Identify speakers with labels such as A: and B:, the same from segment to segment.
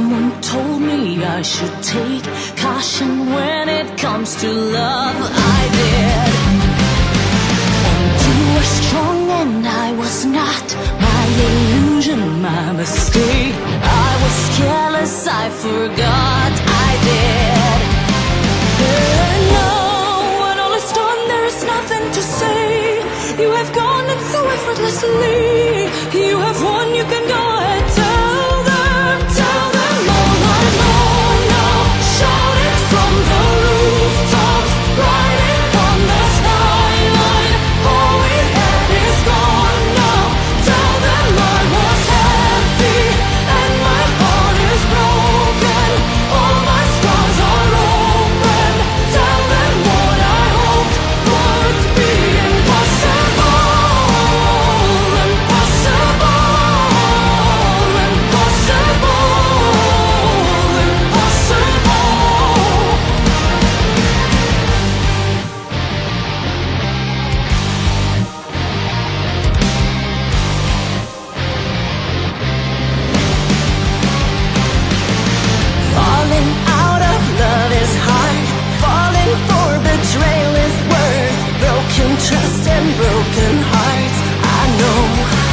A: Someone told me I should take caution when it comes to love. I did. And you were strong and I was not. My illusion, my mistake. I was careless, I forgot. I did. And now, when all is done, there is nothing to say. You have gone and so effortlessly. You have won, you can go ahead. Tell them all I know now. Shout it from the rooftops, write it on the skyline. All we had is gone now. Tell them I was happy and my heart is broken. All my scars are open. Tell them what I hoped would be impossible. Falling out of love is hard. Falling for betrayal is worse. Broken trust and broken hearts, I know.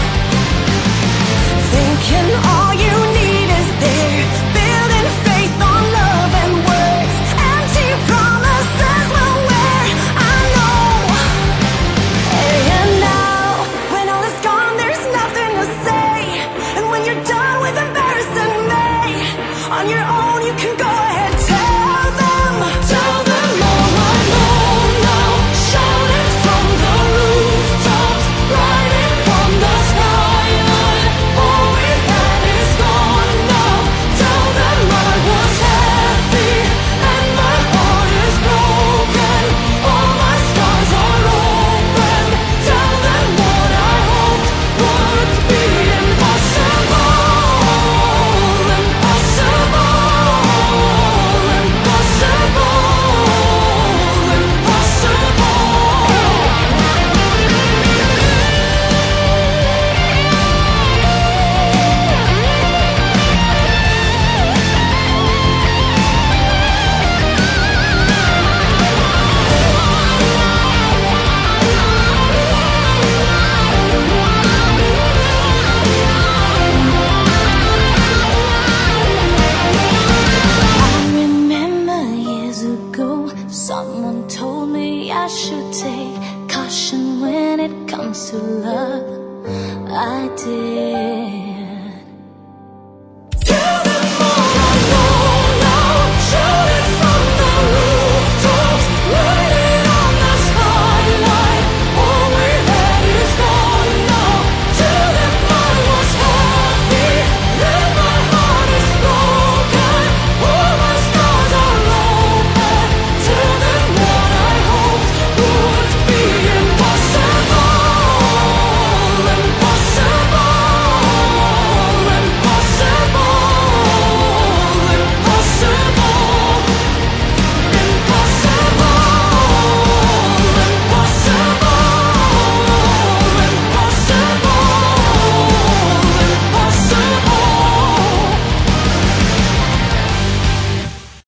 A: Thinking all you need is there. Building faith on love and words. Empty promises will wear, I know. And now, when all is gone, there's nothing to say. And when you're done with embarrassing me on your own,